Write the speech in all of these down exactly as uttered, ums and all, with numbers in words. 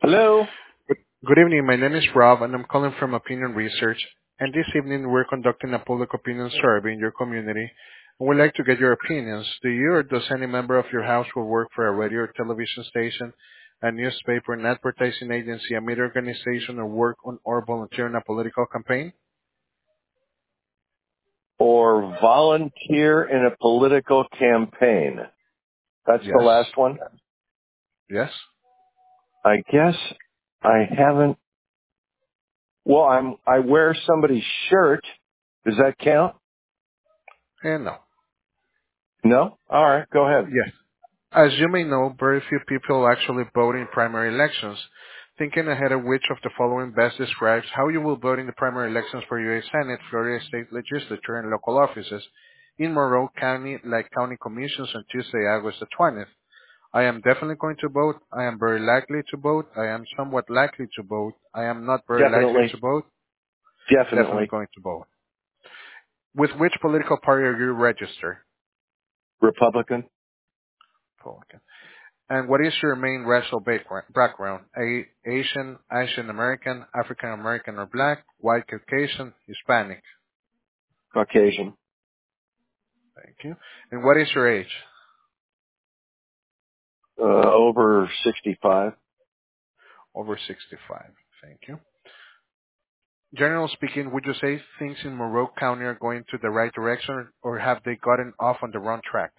Hello. Good good evening. My name is Rob, and I'm calling from Opinion Research. And this evening, we're conducting a public opinion survey in your community, and we'd like to get your opinions. Do you or does any member of your household work for a radio or television station, a newspaper, an advertising agency, a media organization, or work on or volunteer in a political campaign? Or volunteer in a political campaign. That's the Yes. last one. Yes? I guess I haven't. Well, I'm. I wear somebody's shirt. Does that count? And no. No. All right. Go ahead. Yes. As you may know, very few people actually vote in primary elections. Thinking ahead of which of the following best describes how you will vote in the primary elections for U S Senate, Florida State Legislature, and local offices in Monroe County, like county commissions on Tuesday, August the twentieth. I am definitely going to vote. I am very likely to vote. I am somewhat likely to vote. I am not very likely Definitely. to vote. Definitely Definitely. going to vote. With which political party are you registered? Republican. Republican. And what is your main racial backgra- background? A- Asian, Asian American, African American or Black, White Caucasian, Hispanic? Caucasian. Thank you. And what is your age? Uh, over sixty-five. Over sixty-five. Thank you. Generally speaking, would you say things in Monroe County are going to the right direction, or have they gotten off on the wrong track?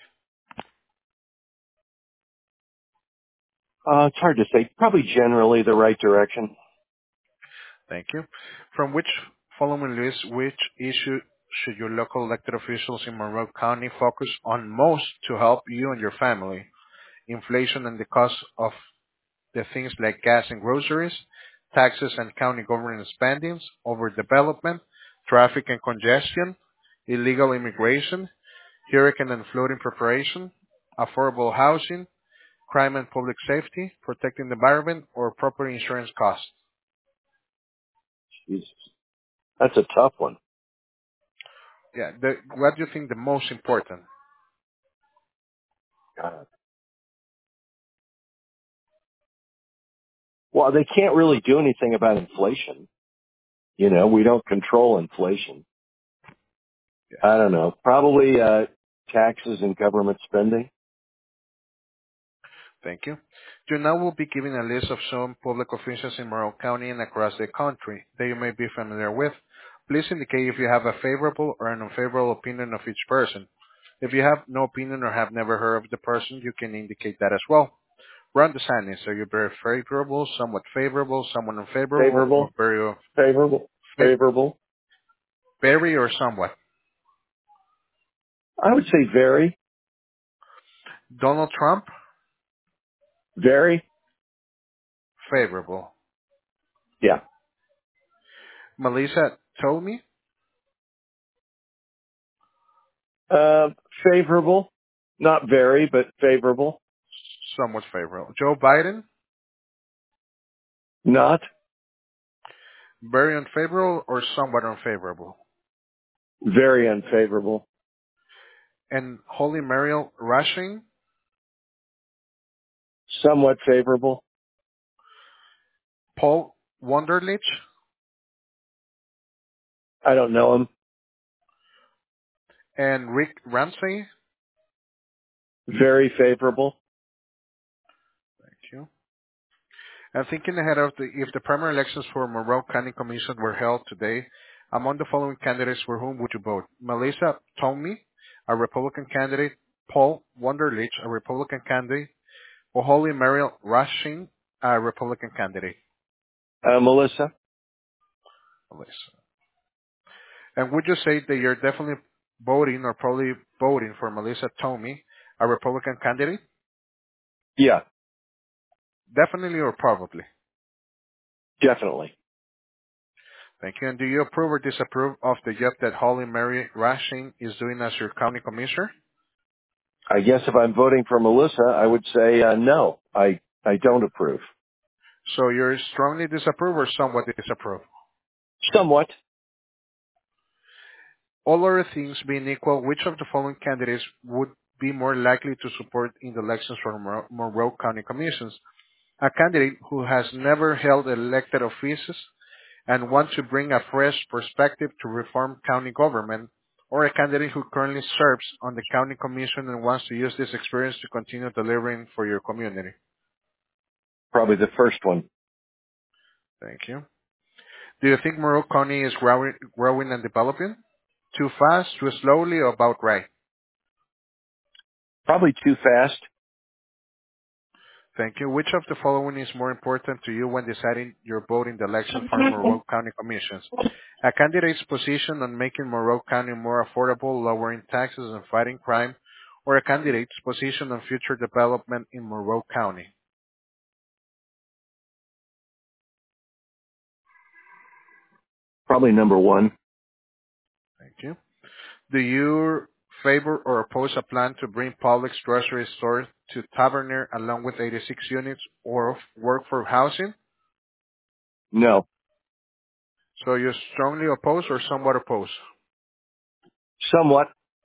Uh, it's hard to say. Probably generally the right direction. Thank you. From which following list, which issue should your local elected officials in Monroe County focus on most to help you and your family? Inflation and the cost of the things like gas and groceries, taxes and county government spendings, overdevelopment, traffic and congestion, illegal immigration, hurricane and flooding preparation, affordable housing, crime and public safety, protecting the environment, or property insurance costs. Jesus. That's a tough one. Yeah, the, what do you think the most important? God. Well, they can't really do anything about inflation. You know, we don't control inflation. Yes. I don't know. Probably uh, taxes and government spending. Thank you. You now will be given a list of some public officials in Monroe County and across the country that you may be familiar with. Please indicate if you have a favorable or an unfavorable opinion of each person. If you have no opinion or have never heard of the person, you can indicate that as well. Run the sentence. Are you very favorable, somewhat favorable, somewhat unfavorable, or Favorable. very, Favorable. fa- Favorable. very or somewhat? I would say very. Donald Trump, Very. favorable. Yeah. Melissa Tomei, Uh, favorable. Not very, but favorable. somewhat favorable. Joe Biden, Not very unfavorable or somewhat unfavorable. very unfavorable. And Holly Mariel Rushing, Somewhat favorable. Paul Wunderlich, I don't know him. and Rick Ramsey. Very favorable. Thank you. And thinking ahead of the, if the primary elections for Monroe County Commission were held today, among the following candidates for whom would you vote? Melissa Tomei, a Republican candidate, Paul Wunderlich, a Republican candidate, or Holly Mariel Rushing, a Republican candidate? Uh, Melissa. Melissa. And would you say that you're definitely voting or probably voting for Melissa Tomei, a Republican candidate? Yeah. Definitely or probably? Definitely. Thank you. And do you approve or disapprove of the job that Holly Mary Rushing is doing as your county commissioner? I guess if I'm voting for Melissa, I would say uh, no. I I don't approve. So you're strongly disapprove or somewhat disapprove? Somewhat. All other things being equal, which of the following candidates would be more likely to support in the elections for Monroe Monroe County Commissions? A candidate who has never held elected offices and wants to bring a fresh perspective to reform county government, or a candidate who currently serves on the county commission and wants to use this experience to continue delivering for your community? Probably the first one. Thank you. Do you think Monroe County is growing, growing and developing? Too fast, too slowly, or about right? Probably too fast. Thank you. Which of the following is more important to you when deciding your vote in the election for Monroe County Commissions? A candidate's position on making Monroe County more affordable, lowering taxes, and fighting crime, or a candidate's position on future development in Monroe County? Probably number one. Thank you. Do you favor or oppose a plan to bring Publix grocery stores to Tavernier along with eighty-six units or work for housing? No. So you strongly oppose or somewhat oppose? Somewhat.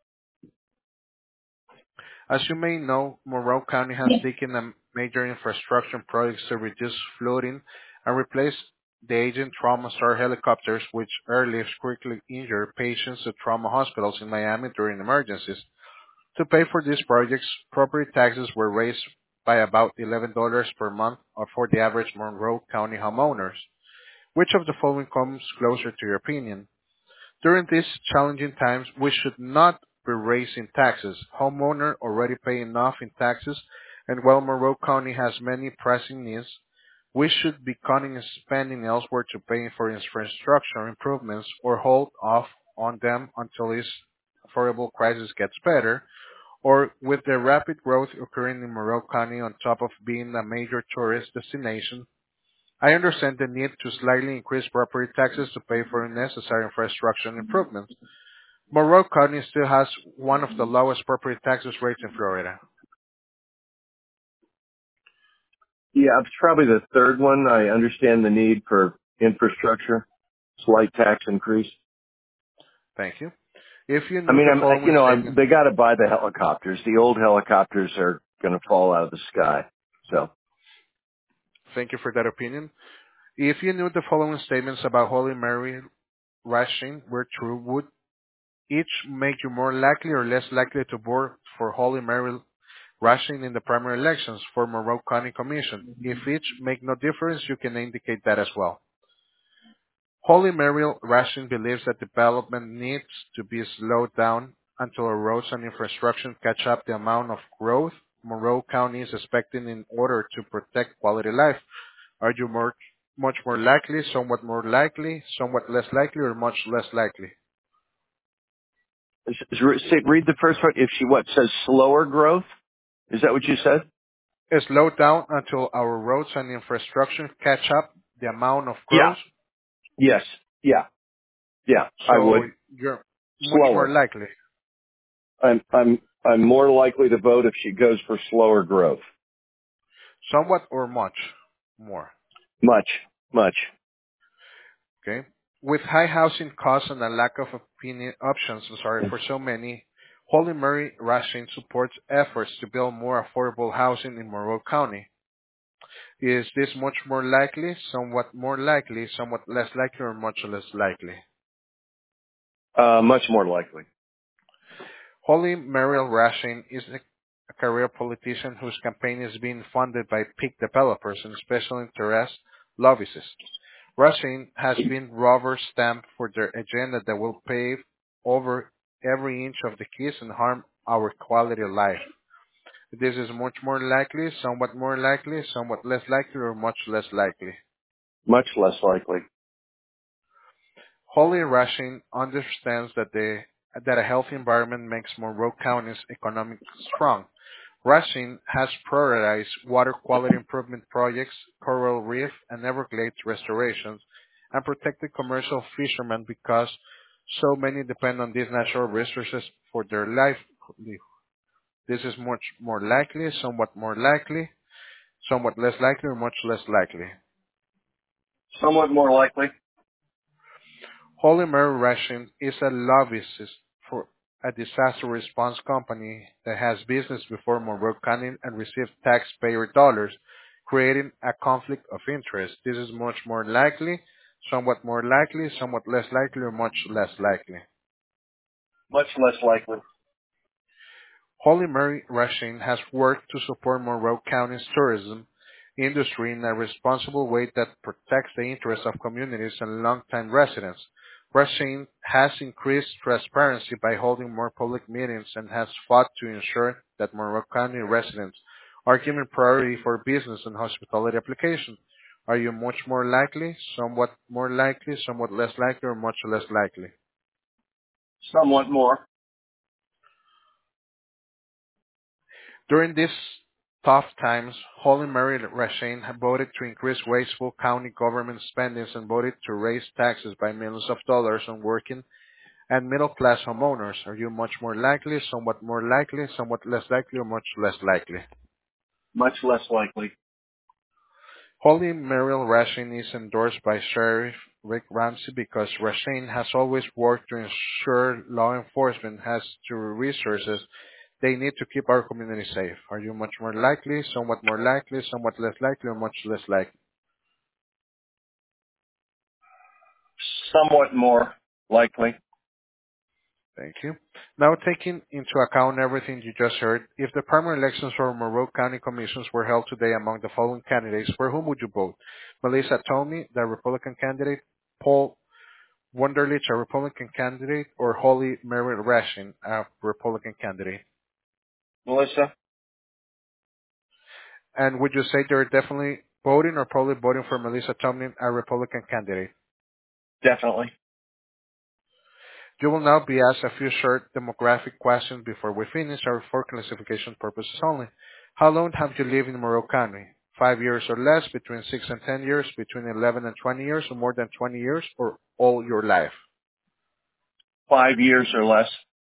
As you may know, Monroe County has taken a major infrastructure projects to reduce flooding and replace the aging trauma star helicopters which airlifts quickly injure patients at trauma hospitals in Miami during emergencies. To pay for these projects, property taxes were raised by about eleven dollars per month for the average Monroe County homeowners. Which of the following comes closer to your opinion? During these challenging times, we should not be raising taxes. Homeowners already pay enough in taxes, and while Monroe County has many pressing needs, we should be cutting spending elsewhere to pay for infrastructure improvements or hold off on them until this affordable crisis gets better, or with the rapid growth occurring in Monroe County on top of being a major tourist destination, I understand the need to slightly increase property taxes to pay for necessary infrastructure improvements. Monroe County still has one of the lowest property taxes rates in Florida. Yeah, it's probably the third one. I understand the need for infrastructure, slight tax increase. Thank you. If you I knew mean, the I'm, I- you following know, I'm, statement, they got to buy the helicopters. The old helicopters are going to fall out of the sky. So, thank you for that opinion. If you knew the following statements about Holy Mary rationing were true, would each make you more likely or less likely to vote for Holy Mary rationing in the primary elections for Monroe County Commission? If each make no difference, you can indicate that as well. Holy Mary Ration believes that development needs to be slowed down until roads and infrastructure catch up the amount of growth Monroe County is expecting in order to protect quality life. Are you more, much more likely, somewhat more likely, somewhat less likely, or much less likely? s- s- say- read the first part. If she what says slower growth, is that what you said? Slow down until our roads and infrastructure catch up the amount of Yeah. growth, Yes. Yeah. Yeah. I so would. you're much more Slower. likely. I'm I'm I'm more likely to vote if she goes for slower growth. Somewhat or much more. Much. Much. Okay. With high housing costs and a lack of opinion options, I'm sorry, for so many, Holy Mary Ration supports efforts to build more affordable housing in Monroe County. Is this much more likely, somewhat more likely, somewhat less likely, or much less likely? Uh, much more likely. Holy Mary Ration is a a career politician whose campaign is being funded by peak developers and special interest lobbyists. Racine has been rubber stamped for their agenda that will pave over every inch of the keys and harm our quality of life. This is much more likely, somewhat more likely, somewhat less likely, or much less likely. Much less likely. Holy Racine understands that the that a healthy environment makes Monroe County's economic strong. Racine has prioritized water quality improvement projects, coral reef and Everglades restorations, and protected commercial fishermen because so many depend on these natural resources for their livelihood. This is much more likely, somewhat more likely, somewhat less likely, or much less likely. Somewhat more likely. Holy Mary Ration is a lobbyist for a disaster response company that has business before Monroe County and receives taxpayer dollars, creating a conflict of interest. This is much more likely, somewhat more likely, somewhat less likely, or much less likely. Much less likely. Holy Mary Rasheen has worked to support Monroe County's tourism industry in a responsible way that protects the interests of communities and longtime residents. Rasheen has increased transparency by holding more public meetings and has fought to ensure that Monroe County residents are given priority for business and hospitality applications. Are you much more likely, somewhat more likely, somewhat less likely, or much less likely? Somewhat more. During these tough times, Holy Mary Rasheen voted to increase wasteful county government spending and voted to raise taxes by millions of dollars on working and middle-class homeowners. Are you much more likely, somewhat more likely, somewhat less likely, or much less likely? Much less likely. Holy Mary Rasheen is endorsed by Sheriff Rick Ramsey because Rasheen has always worked to ensure law enforcement has the resources they need to keep our community safe. Are you much more likely, somewhat more likely, somewhat less likely, or much less likely? Somewhat more likely. Thank you. Now, taking into account everything you just heard, if the primary elections for Monroe County Commissions were held today among the following candidates, for whom would you vote? Melissa Tomey, the Republican candidate, Paul Wunderlich, a Republican candidate, or Holy Mary Rasheen, a Republican candidate? Melissa? And would you say they're definitely voting or probably voting for Melissa Tomlin, a Republican candidate? Definitely. You will now be asked a few short demographic questions before we finish our for classification purposes only. How long have you lived in Monroe County? Five years or less, between six and ten years, between eleven and twenty years, or more than twenty years, or all your life? Five years or less.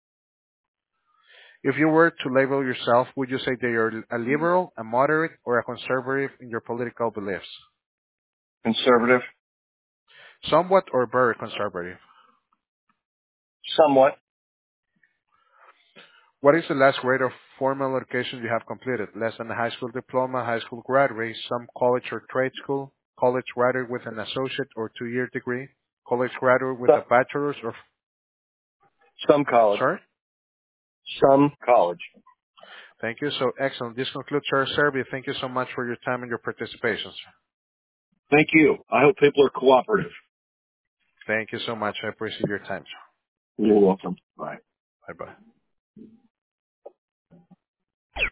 If you were to label yourself, would you say that you're a liberal, a moderate, or a conservative in your political beliefs? Conservative. Somewhat or very conservative? Somewhat. What is the last grade of formal education you have completed? Less than a high school diploma, high school graduate, some college or trade school, college graduate with an associate or two-year degree, college graduate with Some, a bachelor's or... some college. Sorry? Some college. Thank you. So excellent. This concludes our survey. Thank you so much for your time and your participation, sir. Thank you. I hope people are cooperative. Thank you so much. I appreciate your time, sir. You're welcome. Bye. Bye-bye.